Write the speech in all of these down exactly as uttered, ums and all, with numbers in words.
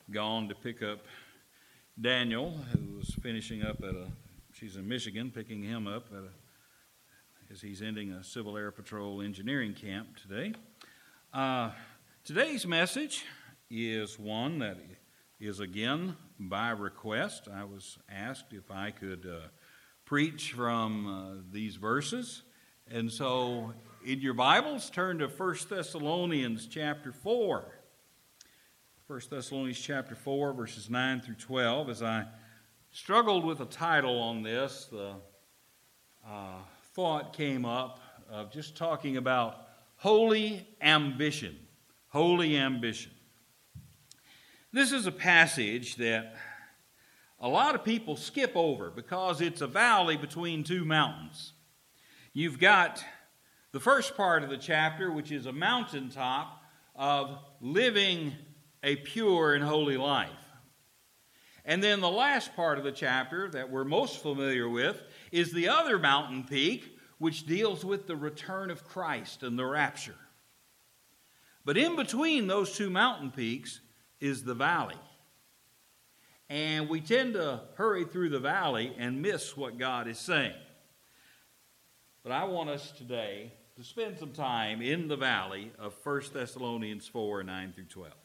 gone to pick up Daniel, who was finishing up at a, she's in Michigan, picking him up at a, as he's ending a Civil Air Patrol engineering camp today. Uh, today's message is one that is again by request. I was asked if I could uh, preach from uh, these verses. And so in your Bibles, turn to First Thessalonians chapter four. First Thessalonians chapter four, verses nine through twelve. As I struggled with a title on this, the uh, thought came up of just talking about holy ambition. Holy ambition. This is a passage that a lot of people skip over because it's a valley between two mountains. You've got the first part of the chapter, which is a mountaintop of living a pure and holy life. And then the last part of the chapter that we're most familiar with is the other mountain peak, which deals with the return of Christ and the rapture. But in between those two mountain peaks is the valley. And we tend to hurry through the valley and miss what God is saying. But I want us today to spend some time in the valley of First Thessalonians four, nine through twelve.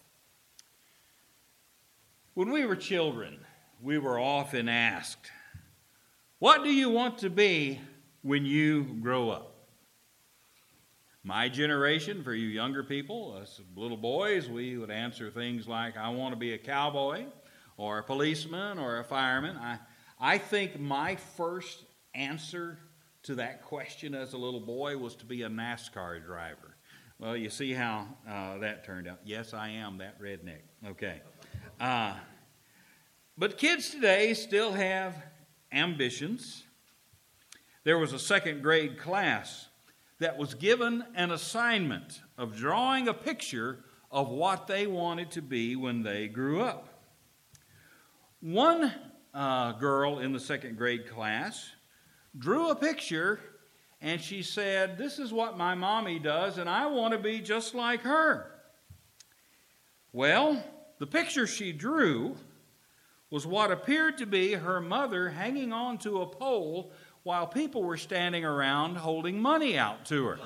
When we were children, we were often asked, "What do you want to be when you grow up?" My generation, for you younger people, us little boys, we would answer things like, "I want to be a cowboy or a policeman or a fireman." I, I think my first answer to that question as a little boy was to be a NASCAR driver. Well, you see how uh, that turned out. Yes, I am that redneck. Okay. Uh, but kids today still have ambitions. There was a second grade class that was given an assignment of drawing a picture of what they wanted to be when they grew up. One uh, girl in the second grade class drew a picture, and she said, "This is what my mommy does, and I want to be just like her." Well, the picture she drew was what appeared to be her mother hanging on to a pole while people were standing around holding money out to her.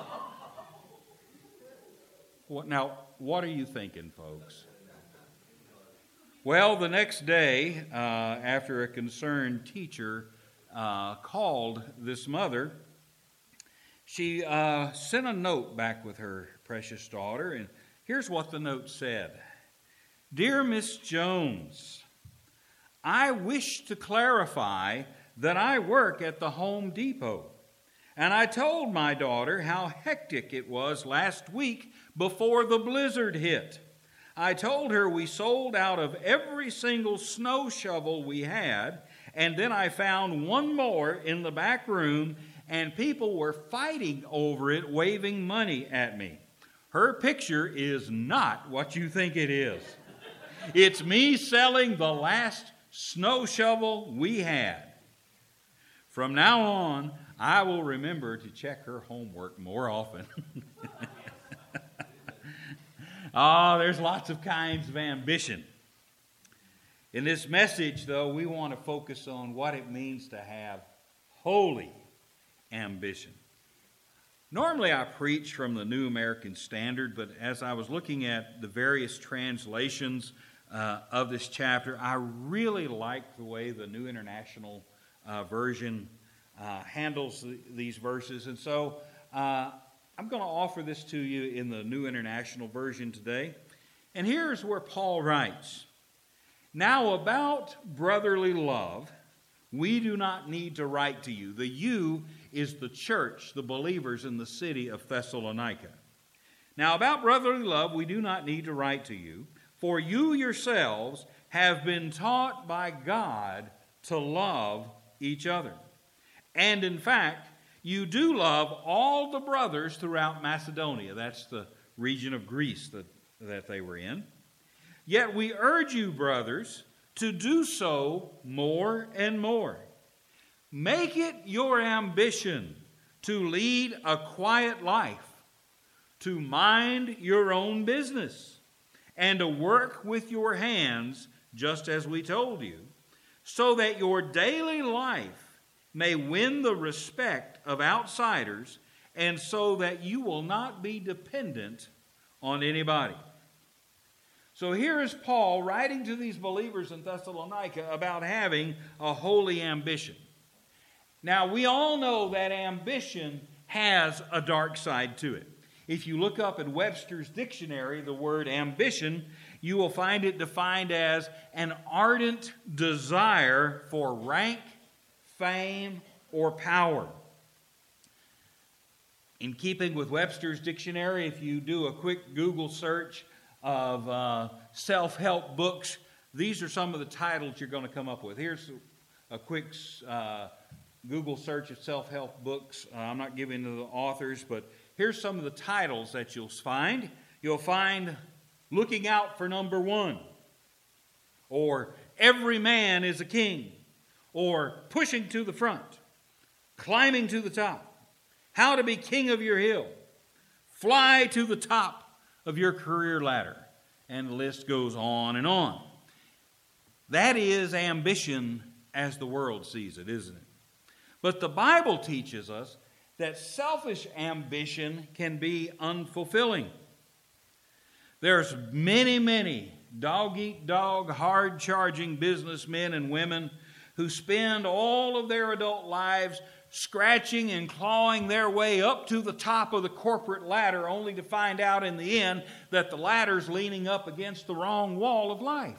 Now, what are you thinking, folks? Well, the next day, uh, after a concerned teacher uh, called this mother, she uh, sent a note back with her precious daughter, and here's what the note said. "Dear Miss Jones, I wish to clarify that I work at the Home Depot, and I told my daughter how hectic it was last week before the blizzard hit. I told her we sold out of every single snow shovel we had, and then I found one more in the back room, and people were fighting over it, waving money at me. Her picture is not what you think it is. It's me selling the last snow shovel we had. From now on, I will remember to check her homework more often." Oh, there's lots of kinds of ambition. In this message, though, we want to focus on what it means to have holy ambition. Normally, I preach from the New American Standard, but as I was looking at the various translations uh, of this chapter, I really like the way the New International uh, Version uh, handles th- these verses. And so uh, I'm going to offer this to you in the New International Version today. And here's where Paul writes, "Now about brotherly love, we do not need to write to you." The "you" is the church, the believers in the city of Thessalonica. "Now about brotherly love, we do not need to write to you, for you yourselves have been taught by God to love each other. And in fact, you do love all the brothers throughout Macedonia." That's the region of Greece that, that they were in. "Yet we urge you, brothers, to do so more and more. Make it your ambition to lead a quiet life, to mind your own business, and to work with your hands, just as we told you, so that your daily life may win the respect of outsiders, and so that you will not be dependent on anybody. So here is Paul writing to these believers in Thessalonica about having a holy ambition. Now, we all know that ambition has a dark side to it. If you look up in Webster's dictionary the word ambition, you will find it defined as an ardent desire for rank, fame, or power. In keeping with Webster's dictionary, if you do a quick Google search of uh, self-help books, these are some of the titles you're going to come up with. Here's a quick uh, Google search of self-help books. Uh, I'm not giving the authors, but here's some of the titles that you'll find. You'll find Looking Out for Number One, or Every Man is a King, or Pushing to the Front, Climbing to the Top, How to be King of Your Hill, Fly to the Top of Your Career Ladder, and the list goes on and on. That is ambition as the world sees it, isn't it? But the Bible teaches us that selfish ambition can be unfulfilling. There's many, many dog-eat-dog, hard-charging businessmen and women who spend all of their adult lives scratching and clawing their way up to the top of the corporate ladder, only to find out in the end that the ladder's leaning up against the wrong wall of life.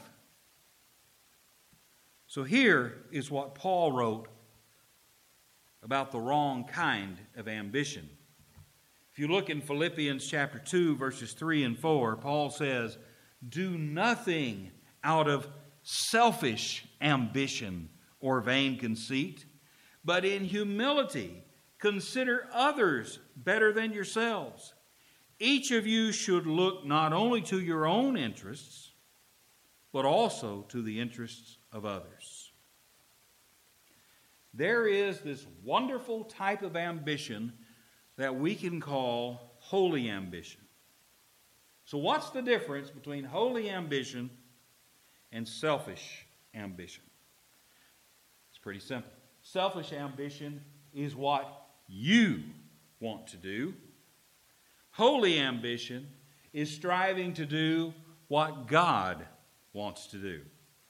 So here is what Paul wrote about the wrong kind of ambition. If you look in Philippians chapter two, verses three and four, Paul says, "Do nothing out of selfish ambition or vain conceit, but in humility consider others better than yourselves. Each of you should look not only to your own interests, but also to the interests of others." There is this wonderful type of ambition that we can call holy ambition. So what's the difference between holy ambition and selfish ambition? It's pretty simple. Selfish ambition is what you want to do. Holy ambition is striving to do what God wants to do.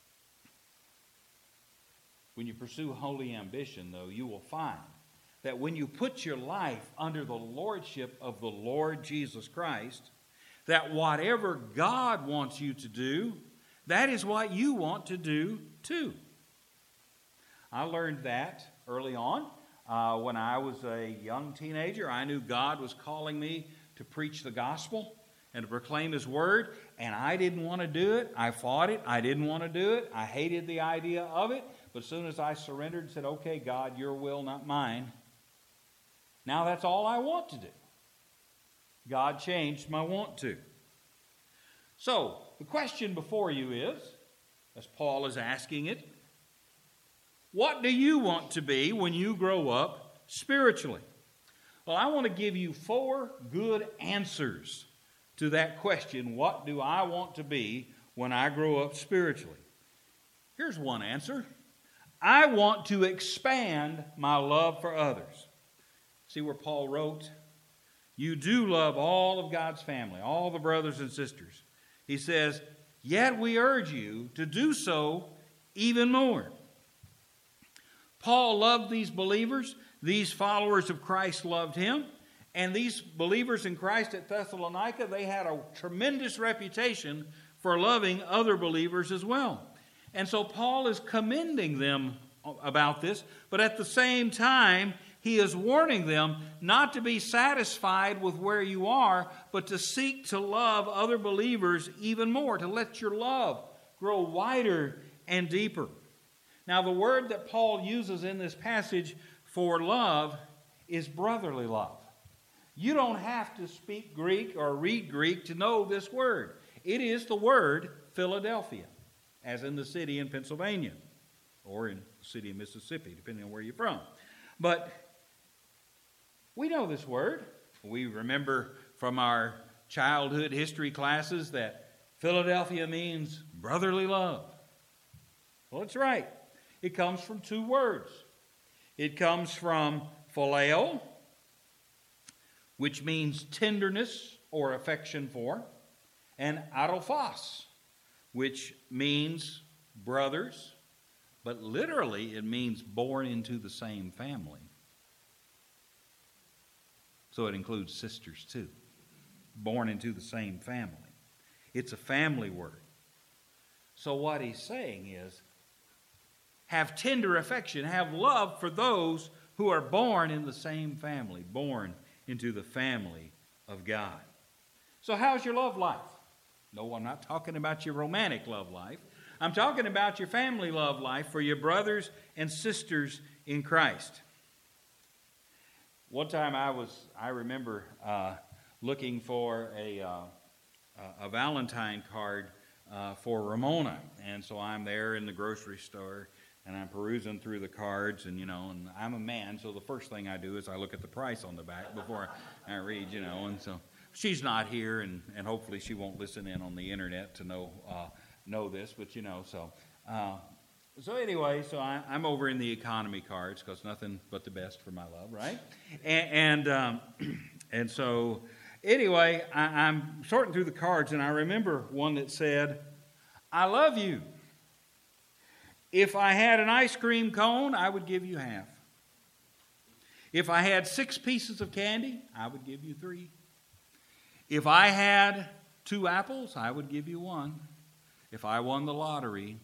When you pursue holy ambition, though, you will find that when you put your life under the lordship of the Lord Jesus Christ, that whatever God wants you to do, that is what you want to do too. I learned that early on. Uh, when I was a young teenager, I knew God was calling me to preach the gospel and to proclaim His word, and I didn't want to do it. I fought it. I didn't want to do it. I hated the idea of it. But as soon as I surrendered and said, "Okay, God, your will, not mine," now that's all I want to do. God changed my want to. So, the question before you is, as Paul is asking it, what do you want to be when you grow up spiritually? Well, I want to give you four good answers to that question, what do I want to be when I grow up spiritually? Here's one answer. I want to expand my love for others. See where Paul wrote, "You do love all of God's family, all the brothers and sisters." He says, "Yet we urge you to do so even more." Paul loved these believers. These followers of Christ loved him. And these believers in Christ at Thessalonica, they had a tremendous reputation for loving other believers as well. And so Paul is commending them about this, but at the same time, he is warning them not to be satisfied with where you are, but to seek to love other believers even more, to let your love grow wider and deeper. Now, the word that Paul uses in this passage for love is brotherly love. You don't have to speak Greek or read Greek to know this word. It is the word Philadelphia, as in the city in Pennsylvania, or in the city of Mississippi, depending on where you're from. But we know this word. We remember from our childhood history classes that Philadelphia means brotherly love. Well, that's right. It comes from two words. It comes from phileo, which means tenderness or affection for, and adelphos, which means brothers, but literally it means born into the same family. So it includes sisters too. Born into the same family. It's a family word. So what he's saying is, have tender affection, have love for those who are born in the same family, born into the family of God. So how's your love life? No, I'm not talking about your romantic love life. I'm talking about your family love life for your brothers and sisters in Christ. One time I was, I remember uh, looking for a, uh, a Valentine card uh, for Ramona. And so I'm there in the grocery store, and I'm perusing through the cards, and, you know, and I'm a man, so the first thing I do is I look at the price on the back before I read, you know, and so she's not here, and, and hopefully she won't listen in on the internet to know uh, know this, but, you know, so uh, so anyway, so I, I'm over in the economy cards, because nothing but the best for my love, right? And and, um, and so anyway, I, I'm sorting through the cards, and I remember one that said, "I love you. If I had an ice cream cone, I would give you half. If I had six pieces of candy, I would give you three. If I had two apples, I would give you one. If I won the lottery,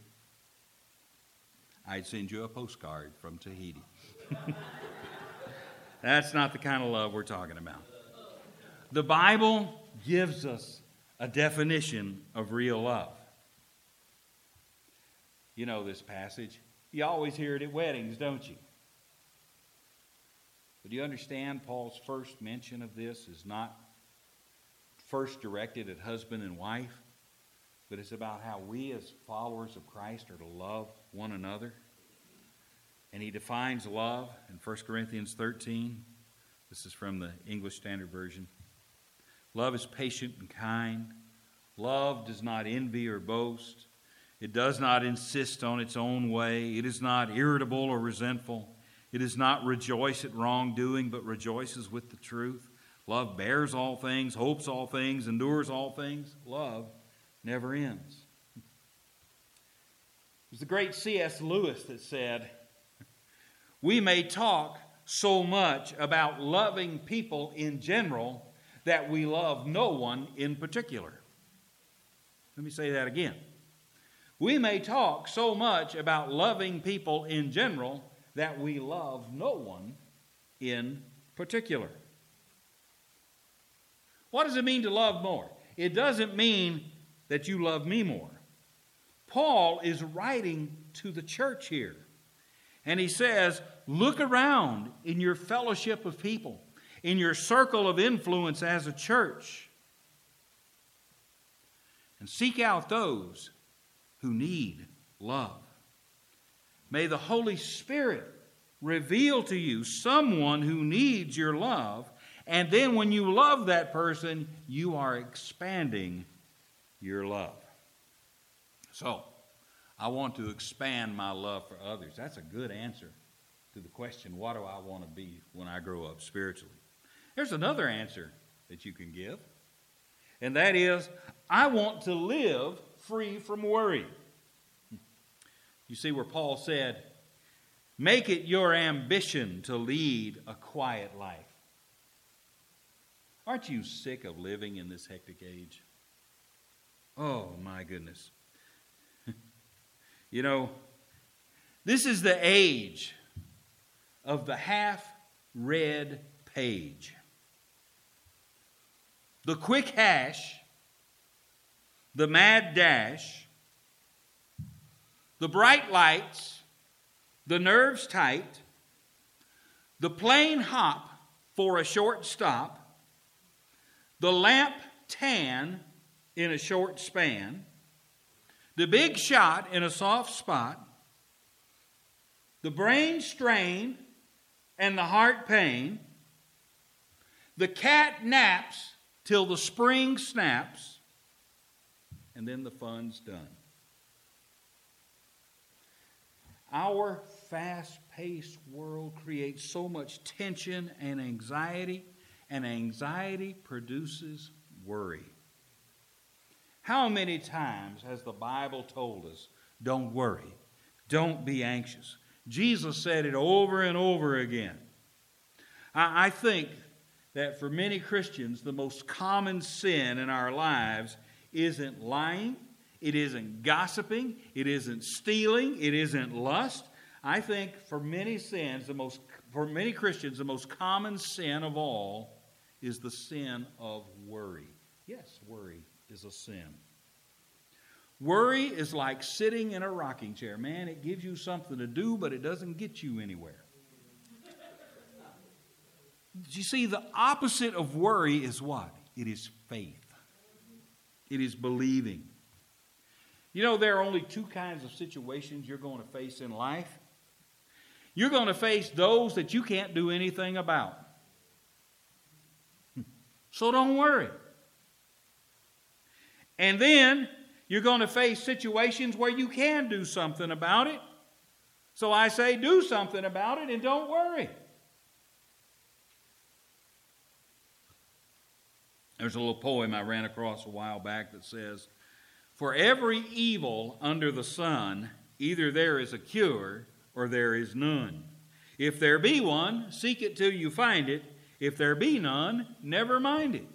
I'd send you a postcard from Tahiti." That's not the kind of love we're talking about. The Bible gives us a definition of real love. You know this passage. You always hear it at weddings, don't you? But do you understand Paul's first mention of this is not first directed at husband and wife, but it's about how we as followers of Christ are to love one another. And he defines love in First Corinthians thirteen. This is from the English Standard Version. Love is patient and kind. Love does not envy or boast. It does not insist on its own way. It is not irritable or resentful. It does not rejoice at wrongdoing, but rejoices with the truth. Love bears all things, hopes all things, endures all things. Love never ends. It was the great C S Lewis that said, "We may talk so much about loving people in general that we love no one in particular." Let me say that again. We may talk so much about loving people in general that we love no one in particular. What does it mean to love more? It doesn't mean that you love me more. Paul is writing to the church here. And he says, look around in your fellowship of people, in your circle of influence as a church, and seek out those who need love. May the Holy Spirit reveal to you someone who needs your love, and then when you love that person, you are expanding your love. So, I want to expand my love for others. That's a good answer to the question, what do I want to be when I grow up spiritually? There's another answer that you can give, and that is, I want to live free from worry. You see where Paul said, make it your ambition to lead a quiet life. Aren't you sick of living in this hectic age? Oh, my goodness. You know, this is the age of the half-read page. The quick hash, the mad dash, the bright lights, the nerves tight, the plain hop for a short stop, the lamp tan in a short span, the big shot in a soft spot, the brain strain and the heart pain, the cat naps till the spring snaps, and then the fun's done. Our fast-paced world creates so much tension and anxiety, and anxiety produces worry. How many times has the Bible told us, don't worry, don't be anxious? Jesus said it over and over again. I, I think that for many Christians, the most common sin in our lives isn't lying, it isn't gossiping, it isn't stealing, it isn't lust. I think for many sins, the most for many Christians, the most common sin of all is the sin of worry. Yes, worry is a sin. Worry is like sitting in a rocking chair. Man, it gives you something to do, but it doesn't get you anywhere. You see, the opposite of worry is what? It is faith. It is believing. You know, there are only two kinds of situations you're going to face in life. You're going to face those that you can't do anything about. So don't worry. And then you're going to face situations where you can do something about it. So I say do something about it and don't worry. There's a little poem I ran across a while back that says, "For every evil under the sun, either there is a cure or there is none. If there be one, seek it till you find it. If there be none, never mind it."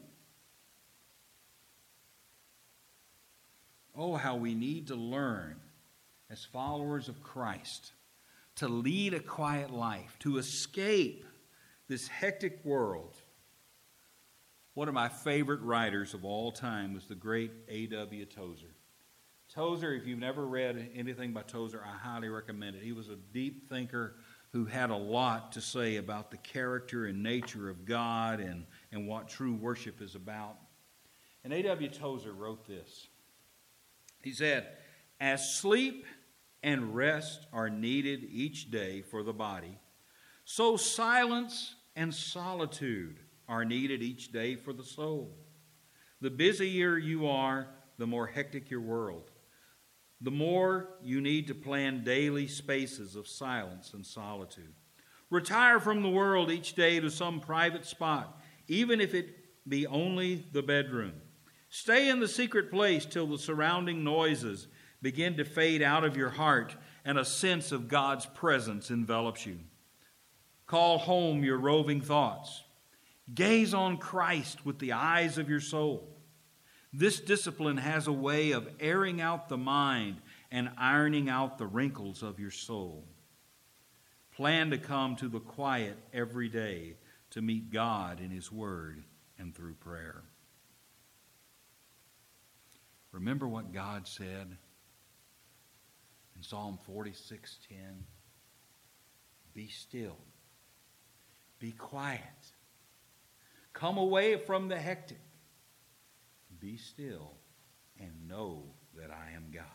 Oh, how we need to learn as followers of Christ to lead a quiet life, to escape this hectic world. One of my favorite writers of all time was the great A W Tozer. Tozer, if you've never read anything by Tozer, I highly recommend it. He was a deep thinker who had a lot to say about the character and nature of God and, and what true worship is about. And A W Tozer wrote this. He said, "As sleep and rest are needed each day for the body, so silence and solitude are needed each day for the soul. The busier you are, the more hectic your world. The more you need to plan daily spaces of silence and solitude. Retire from the world each day to some private spot, even if it be only the bedroom. Stay in the secret place till the surrounding noises begin to fade out of your heart and a sense of God's presence envelops you. Call home your roving thoughts. Gaze on Christ with the eyes of your soul. This discipline has a way of airing out the mind and ironing out the wrinkles of your soul. Plan to come to the quiet every day to meet God in His Word and through prayer." Remember what God said in Psalm forty-six ten? Be still. Be quiet. Come away from the hectic. Be still and know that I am God.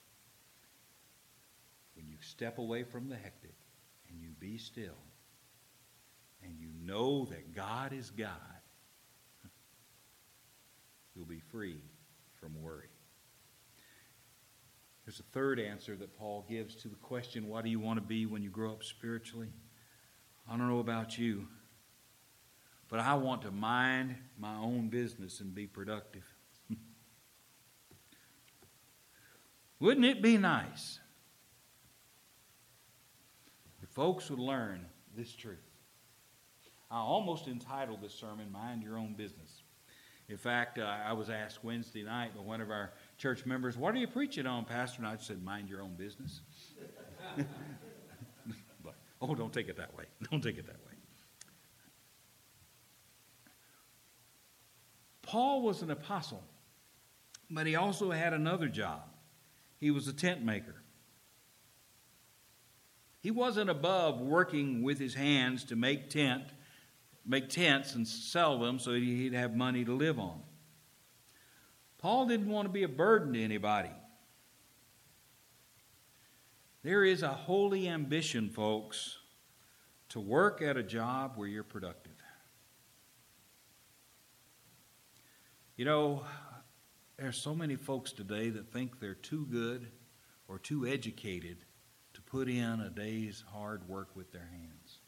When you step away from the hectic and you be still and you know that God is God, you'll be free from worry. There's a third answer that Paul gives to the question, what do you want to be when you grow up spiritually? I don't know about you, but I want to mind my own business and be productive. Wouldn't it be nice if folks would learn this truth? I almost entitled this sermon, Mind Your Own Business. In fact, uh, I was asked Wednesday night by one of our church members, "What are you preaching on, Pastor?" And I said, "Mind your own business." But, oh, don't take it that way. Don't take it that way. Paul was an apostle, but he also had another job. He was a tent maker. He wasn't above working with his hands to make tent, make tents and sell them so he'd have money to live on. Paul didn't want to be a burden to anybody. There is a holy ambition, folks, to work at a job where you're productive. You know, There are so many folks today that think they're too good or too educated to put in a day's hard work with their hands.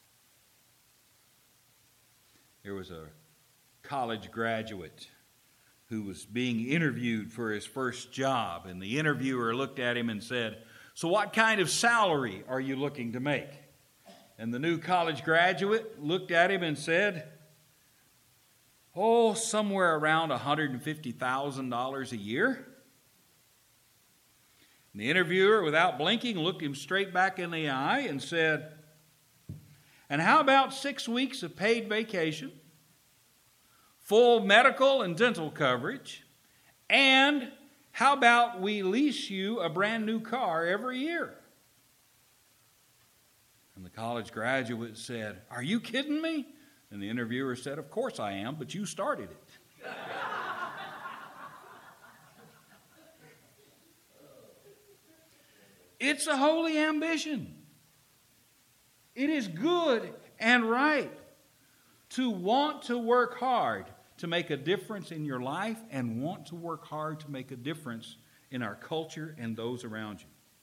There was a college graduate who was being interviewed for his first job, and the interviewer looked at him and said, "So what kind of salary are you looking to make?" And the new college graduate looked at him and said, "Oh, somewhere around one hundred fifty thousand dollars a year." And the interviewer, without blinking, looked him straight back in the eye and said, "And how about six weeks of paid vacation, full medical and dental coverage, and how about we lease you a brand new car every year?" And the college graduate said, "Are you kidding me?" And the interviewer said, "Of course I am, but you started it." It's a holy ambition. It is good and right to want to work hard to make a difference in your life and want to work hard to make a difference in our culture and those around you.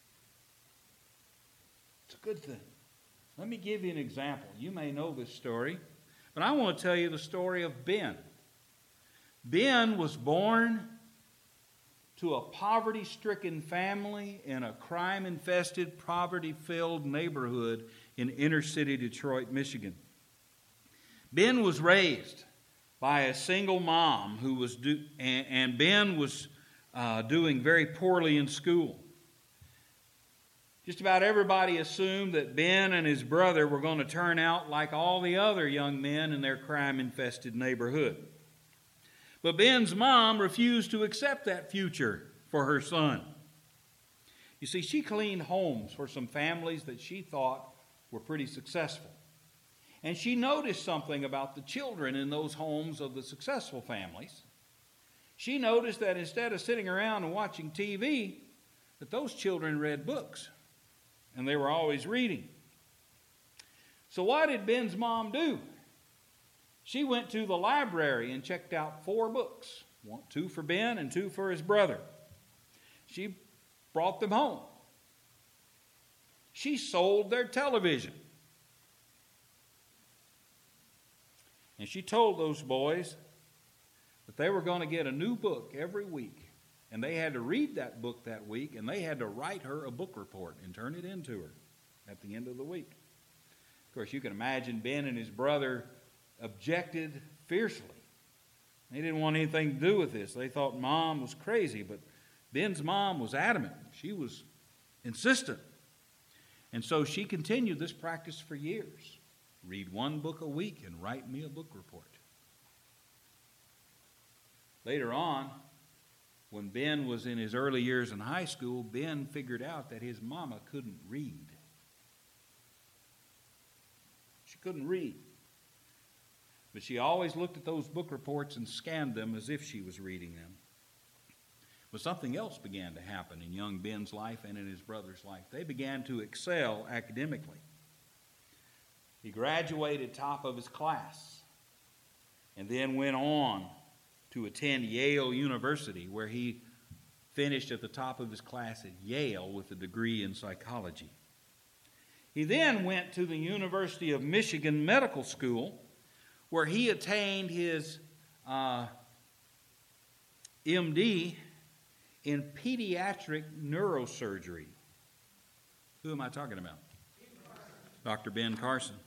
It's a good thing. Let me give you an example. You may know this story, but I want to tell you the story of Ben. Ben was born to a poverty-stricken family in a crime-infested, poverty-filled neighborhood in inner-city Detroit, Michigan. Ben was raised by a single mom who was do, and, and Ben was uh, doing very poorly in school. Just about everybody assumed that Ben and his brother were going to turn out like all the other young men in their crime-infested neighborhood. But Ben's mom refused to accept that future for her son. You see, she cleaned homes for some families that she thought were pretty successful. And she noticed something about the children in those homes of the successful families. She noticed that instead of sitting around and watching T V, that those children read books. And they were always reading. So what did Ben's mom do? She went to the library and checked out four books. One, two for Ben and two for his brother. She brought them home. She sold their television. And she told those boys that they were going to get a new book every week. And they had to read that book that week, and they had to write her a book report and turn it into her at the end of the week. Of course, you can imagine Ben and his brother objected fiercely. They didn't want anything to do with this. They thought Mom was crazy, but Ben's mom was adamant. She was insistent. And so she continued this practice for years. Read one book a week and write me a book report. Later on, when Ben was in his early years in high school, Ben figured out that his mama couldn't read. She couldn't read. But she always looked at those book reports and scanned them as if she was reading them. But something else began to happen in young Ben's life and in his brother's life. They began to excel academically. He graduated top of his class and then went on to attend Yale University, where he finished at the top of his class at Yale with a degree in psychology. He then went to the University of Michigan Medical School, where he attained his uh, M D in pediatric neurosurgery. Who am I talking about? Doctor Ben Carson.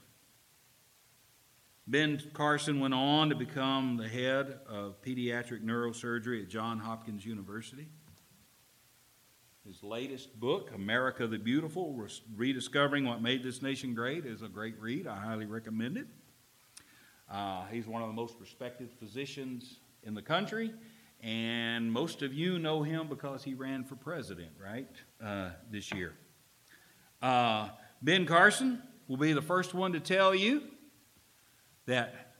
Ben Carson went on to become the head of pediatric neurosurgery at Johns Hopkins University. His latest book, America the Beautiful, Rediscovering What Made This Nation Great, is a great read. I highly recommend it. Uh, he's one of the most respected physicians in the country, and most of you know him because he ran for president, right, uh, this year. Uh, Ben Carson will be the first one to tell you that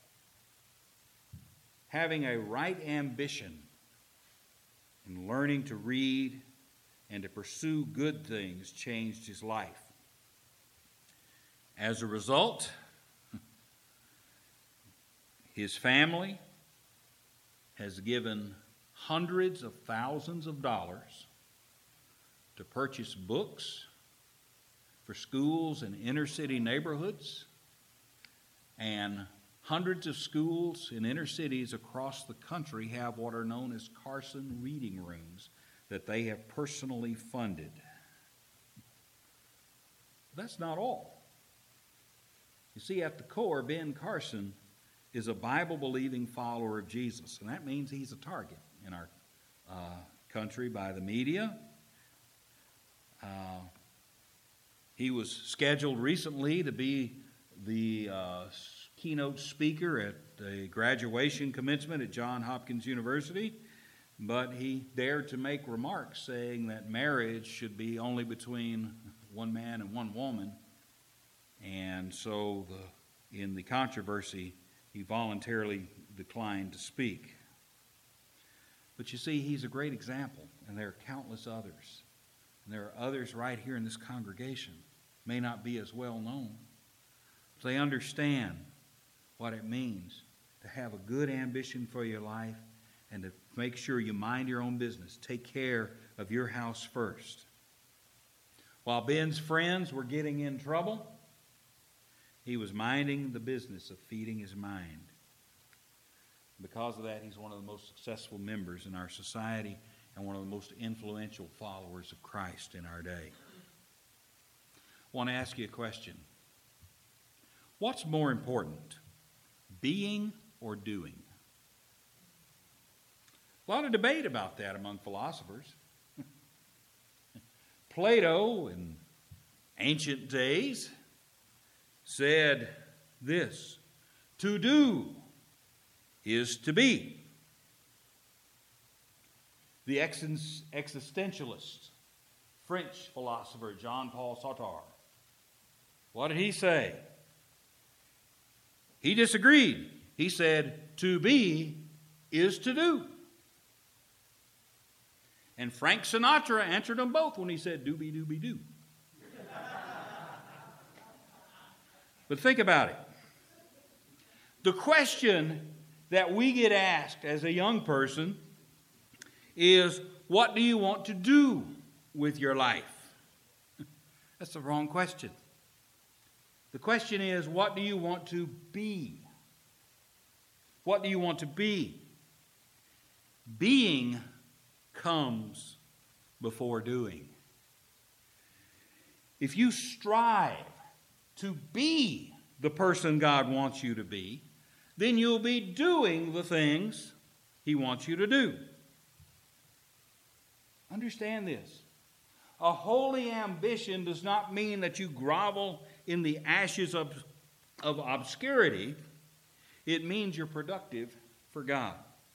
having a right ambition and learning to read and to pursue good things changed his life. As a result, his family has given hundreds of thousands of dollars to purchase books for schools in inner city neighborhoods, and hundreds of schools in inner cities across the country have what are known as Carson reading rooms that they have personally funded. That's not all. You see, at the core, Ben Carson is a Bible-believing follower of Jesus, and that means he's a target in our uh, country by the media. Uh, he was scheduled recently to be the uh, keynote speaker at the graduation commencement at Johns Hopkins University, but he dared to make remarks saying that marriage should be only between one man and one woman, and so the, in the controversy, he voluntarily declined to speak. But you see, he's a great example, and there are countless others. And there are others right here in this congregation, may not be as well known. But they understand what it means to have a good ambition for your life and to make sure you mind your own business. Take care of your house first. While Ben's friends were getting in trouble, he was minding the business of feeding his mind. Because of that, he's one of the most successful members in our society and one of the most influential followers of Christ in our day. I want to ask you a question. What's more important, being or doing? A lot of debate about that among philosophers. Plato, in ancient days, said this: to do is to be. The existentialist French philosopher Jean-Paul Sartre, what did he say? He disagreed. He said, to be is to do. And Frank Sinatra answered them both when he said, doobie-doobie-doo. But think about it. The question that we get asked as a young person is, what do you want to do with your life? That's the wrong question. The question is, what do you want to be? What do you want to be? Being comes before doing. If you strive to be the person God wants you to be, then you'll be doing the things He wants you to do. Understand this. A holy ambition does not mean that you grovel in the ashes of, of obscurity. It means you're productive for God.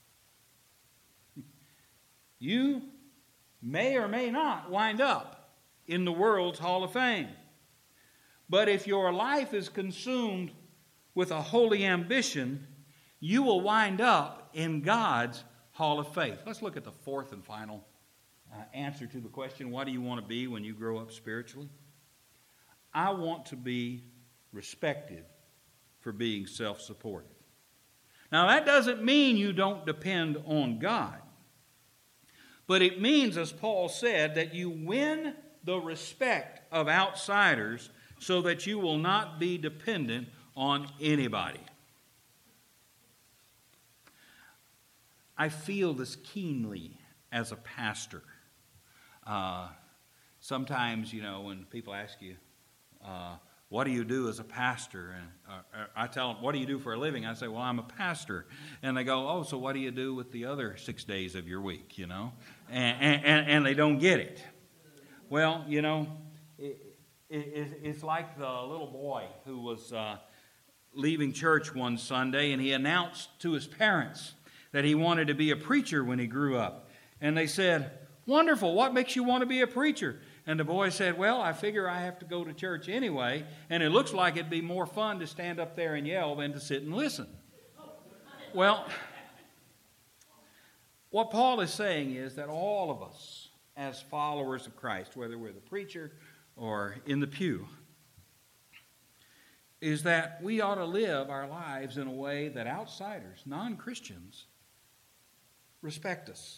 You may or may not wind up in the world's Hall of Fame. But if your life is consumed with a holy ambition, you will wind up in God's Hall of Faith. Let's look at the fourth and final uh, answer to the question, what do you want to be when you grow up spiritually? I want to be respected for being self-supportive. Now, that doesn't mean you don't depend on God. But it means, as Paul said, that you win the respect of outsiders so that you will not be dependent on anybody. I feel this keenly as a pastor. Uh, sometimes, you know, when people ask you, uh, what do you do as a pastor? And uh, I tell them, what do you do for a living? I say, well, I'm a pastor. And they go, oh, so what do you do with the other six days of your week, you know? And, and, and they don't get it. Well, you know, it, it, it's like the little boy who was uh, leaving church one Sunday, and he announced to his parents that he wanted to be a preacher when he grew up. And they said, wonderful, what makes you want to be a preacher? And the boy said, well, I figure I have to go to church anyway, and it looks like it'd be more fun to stand up there and yell than to sit and listen. Well, what Paul is saying is that all of us, as followers of Christ, whether we're the preacher or in the pew, is that we ought to live our lives in a way that outsiders, non-Christians, respect us.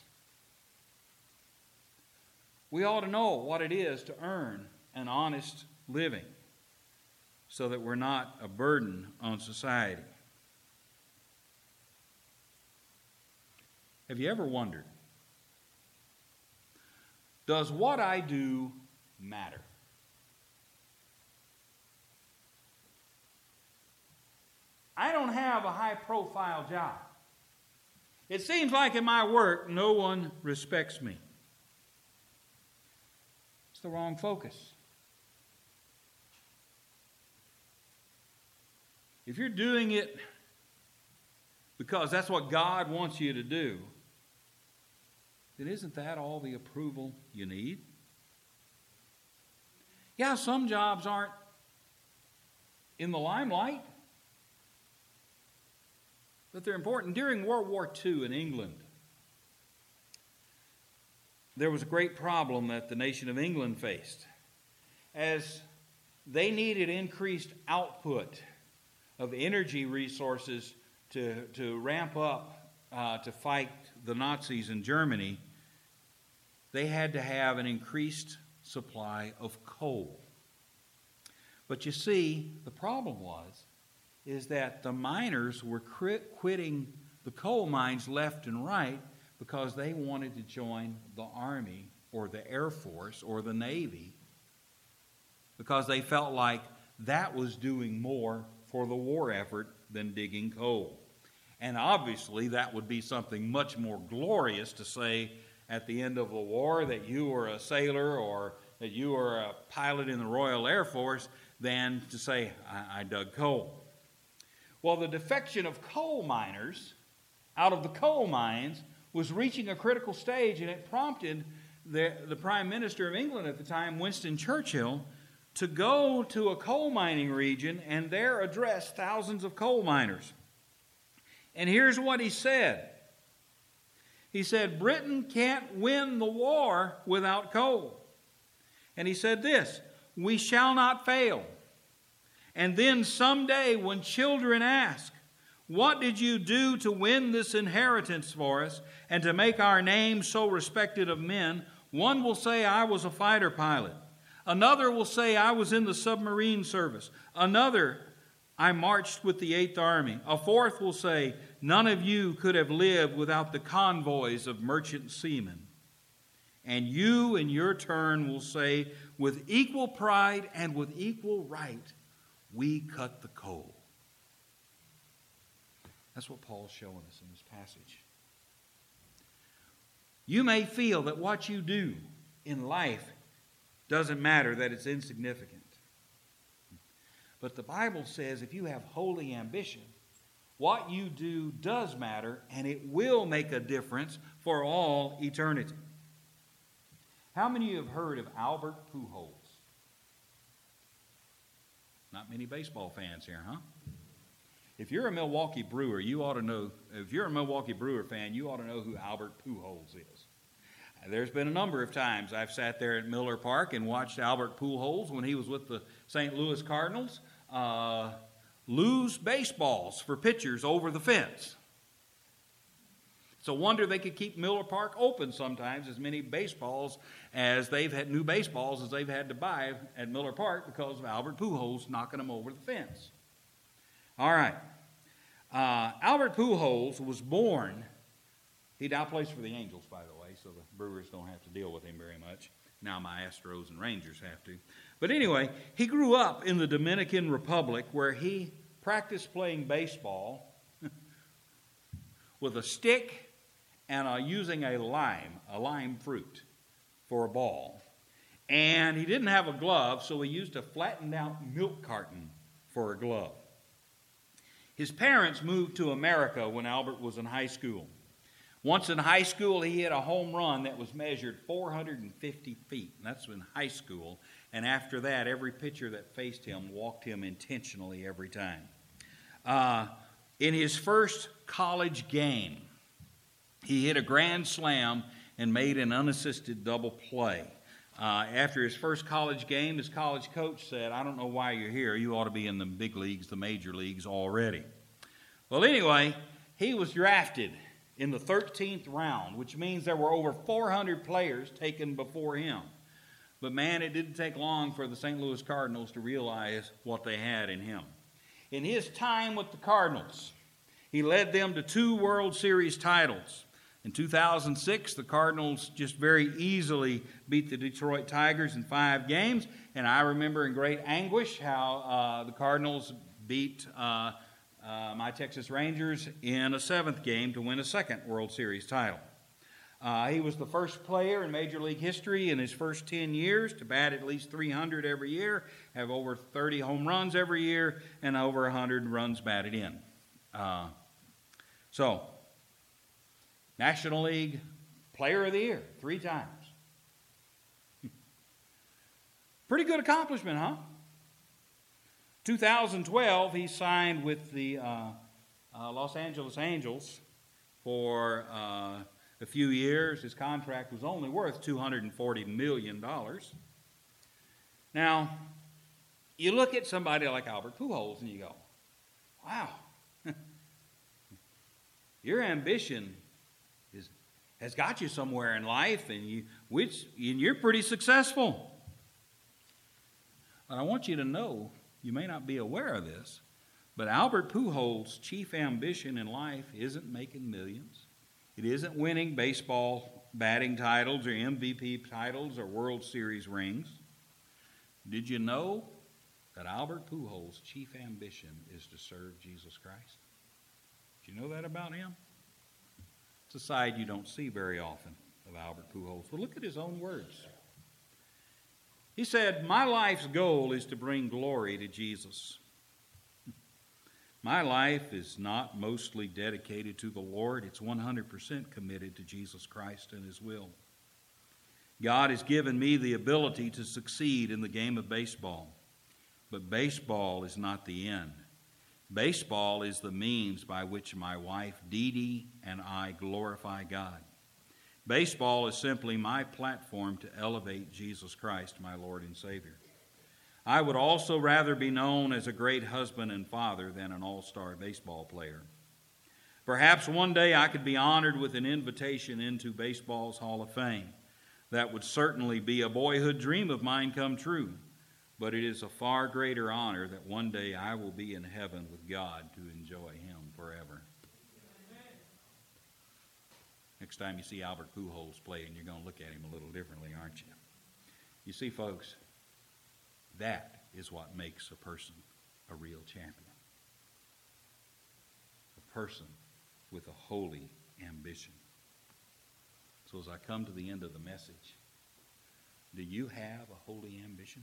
We ought to know what it is to earn an honest living so that we're not a burden on society. Have you ever wondered, does what I do matter? I don't have a high-profile job. It seems like in my work, no one respects me. It's the wrong focus. If you're doing it because that's what God wants you to do, then isn't that all the approval you need? Yeah, some jobs aren't in the limelight, but they're important. During World War Two in England, there was a great problem that the nation of England faced. As they needed increased output of energy resources to, to ramp up uh, to fight the Nazis in Germany, they had to have an increased supply of coal. But you see, the problem was is that the miners were quitting the coal mines left and right because they wanted to join the Army or the Air Force or the Navy because they felt like that was doing more for the war effort than digging coal. And obviously that would be something much more glorious to say at the end of the war that you were a sailor or that you were a pilot in the Royal Air Force than to say, I, I dug coal. Well, the defection of coal miners out of the coal mines was reaching a critical stage, and it prompted the, the Prime Minister of England at the time, Winston Churchill, to go to a coal mining region and there address thousands of coal miners. And here's what he said. He said, Britain can't win the war without coal. And he said this, we shall not fail. And then someday when children ask, what did you do to win this inheritance for us and to make our name so respected of men? One will say, I was a fighter pilot. Another will say, I was in the submarine service. Another, I marched with the Eighth Army. A fourth will say, none of you could have lived without the convoys of merchant seamen. And you, in your turn, will say, with equal pride and with equal right, we cut the coal. That's what Paul's showing us in this passage. You may feel that what you do in life doesn't matter, that it's insignificant. But the Bible says if you have holy ambition, what you do does matter, and it will make a difference for all eternity. How many of you have heard of Albert Pujols? Not many baseball fans here, huh? If you're a Milwaukee Brewer, you ought to know, if you're a Milwaukee Brewer fan, you ought to know who Albert Pujols is. There's been a number of times I've sat there at Miller Park and watched Albert Pujols when he was with the Saint Louis Cardinals uh, lose baseballs for pitchers over the fence. It's a wonder they could keep Miller Park open sometimes, as many baseballs as they've had, new baseballs as they've had to buy at Miller Park because of Albert Pujols knocking them over the fence. All right. Uh, Albert Pujols was born, he now plays for the Angels, by the way, so the Brewers don't have to deal with him very much. Now my Astros and Rangers have to. But anyway, he grew up in the Dominican Republic where he practiced playing baseball with a stick and uh, using a lime, a lime fruit for a ball. And he didn't have a glove, so he used a flattened out milk carton for a glove. His parents moved to America when Albert was in high school. Once in high school, he hit a home run that was measured four hundred fifty feet. And that's in high school. And after that, every pitcher that faced him walked him intentionally every time. Uh, in his first college game, he hit a grand slam and made an unassisted double play. Uh, after his first college game, his college coach said, I don't know why you're here. You ought to be in the big leagues, the major leagues already. Well, anyway, he was drafted in the thirteenth round, which means there were over four hundred players taken before him. But man, it didn't take long for the Saint Louis Cardinals to realize what they had in him. In his time with the Cardinals, he led them to two World Series titles. In two thousand six, the Cardinals just very easily beat the Detroit Tigers in five games. And I remember in great anguish how uh, the Cardinals beat uh, uh, my Texas Rangers in a seventh game to win a second World Series title. Uh, he was the first player in Major League history in his first ten years to bat at least three hundred every year, have over thirty home runs every year, and over one hundred runs batted in. Uh, so, National League Player of the Year, three times. Pretty good accomplishment, huh? two thousand twelve, he signed with the uh, uh, Los Angeles Angels for uh, a few years. His contract was only worth two hundred forty million dollars. Now, you look at somebody like Albert Pujols and you go, wow, your ambition is, has got you somewhere in life, and, you, which, and you're pretty successful. But I want you to know, you may not be aware of this, but Albert Pujols' chief ambition in life isn't making millions. It isn't winning baseball batting titles or M V P titles or World Series rings. Did you know that Albert Pujols' chief ambition is to serve Jesus Christ? Did you know that about him? It's a side you don't see very often of Albert Pujols. But look at his own words. He said, "My life's goal is to bring glory to Jesus. My life is not mostly dedicated to the Lord. It's one hundred percent committed to Jesus Christ and His will. God has given me the ability to succeed in the game of baseball. But baseball is not the end. Baseball is the means by which my wife Dee Dee and I glorify God. Baseball is simply my platform to elevate Jesus Christ, my Lord and Savior. I would also rather be known as a great husband and father than an all-star baseball player. Perhaps one day I could be honored with an invitation into baseball's Hall of Fame. That would certainly be a boyhood dream of mine come true. But it is a far greater honor that one day I will be in heaven with God to enjoy Him forever." Amen. Next time you see Albert Pujols playing, you're going to look at him a little differently, aren't you? You see, folks, that is what makes a person a real champion. A person with a holy ambition. So as I come to the end of the message, do you have a holy ambition?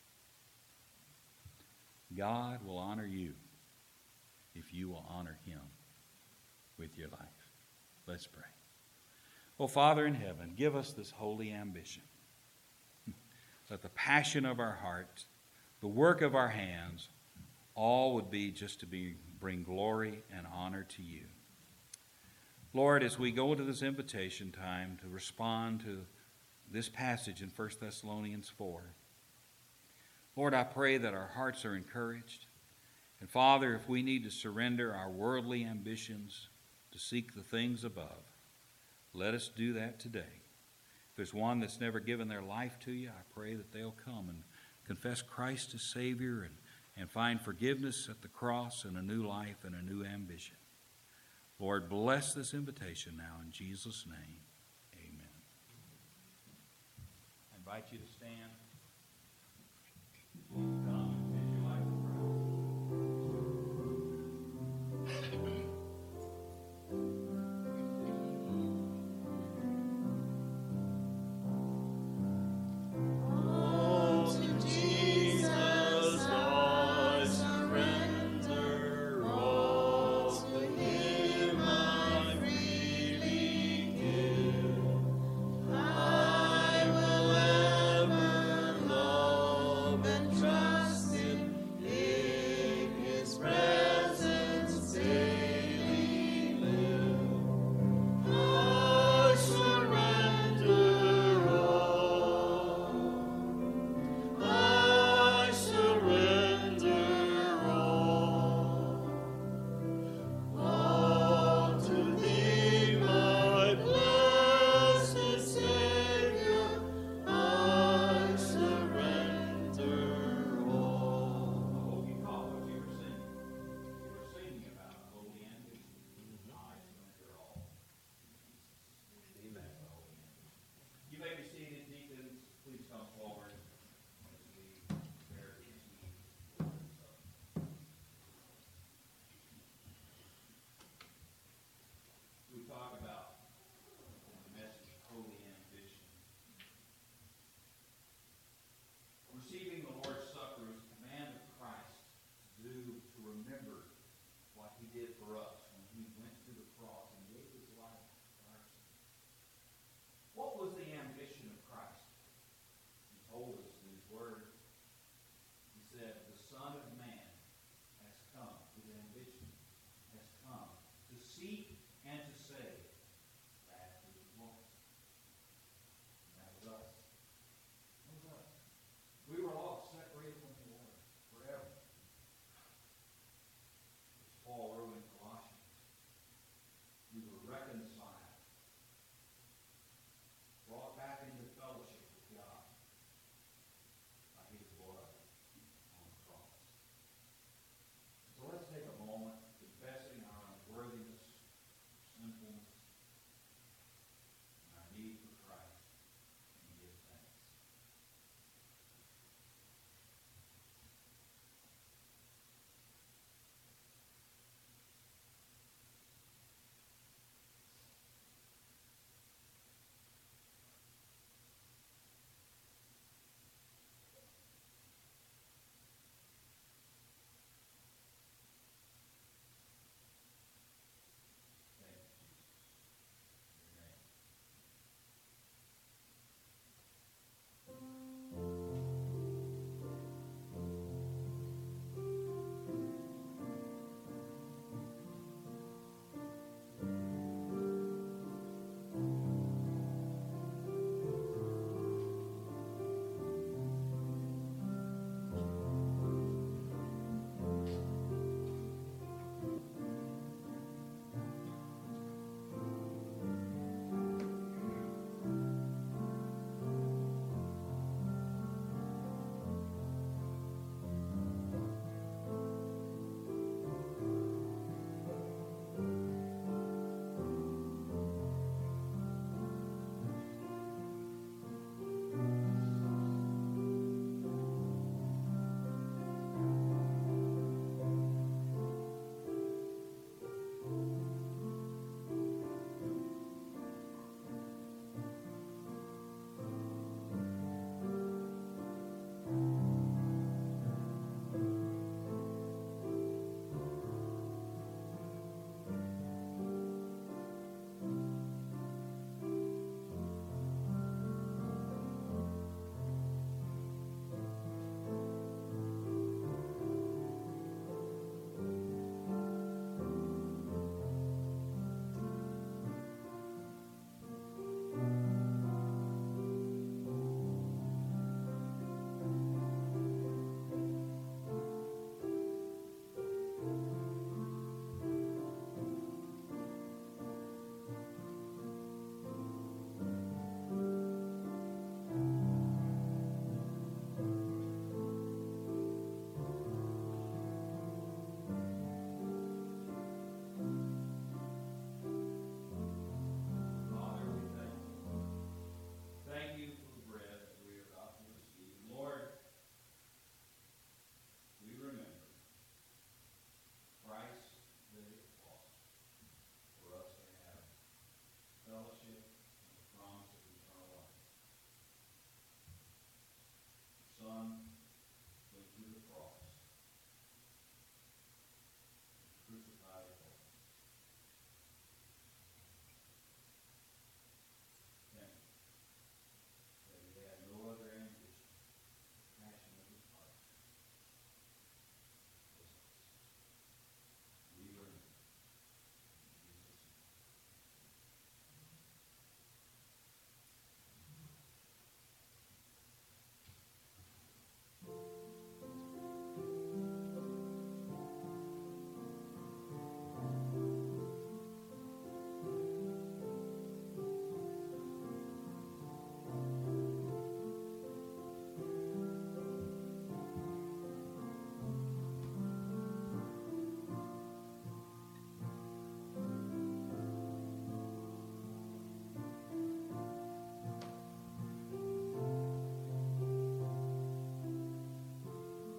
God will honor you if you will honor Him with your life. Let's pray. Oh, Father in heaven, give us this holy ambition. That the passion of our hearts, the work of our hands, all would be just to be bring glory and honor to you. Lord, as we go into this invitation time to respond to this passage in First Thessalonians four, Lord, I pray that our hearts are encouraged. And Father, if we need to surrender our worldly ambitions to seek the things above, let us do that today. If there's one that's never given their life to you, I pray that they'll come and confess Christ as Savior and, and find forgiveness at the cross and a new life and a new ambition. Lord, bless this invitation now in Jesus' name. Amen. I invite you to stand. I will ever seek and to save.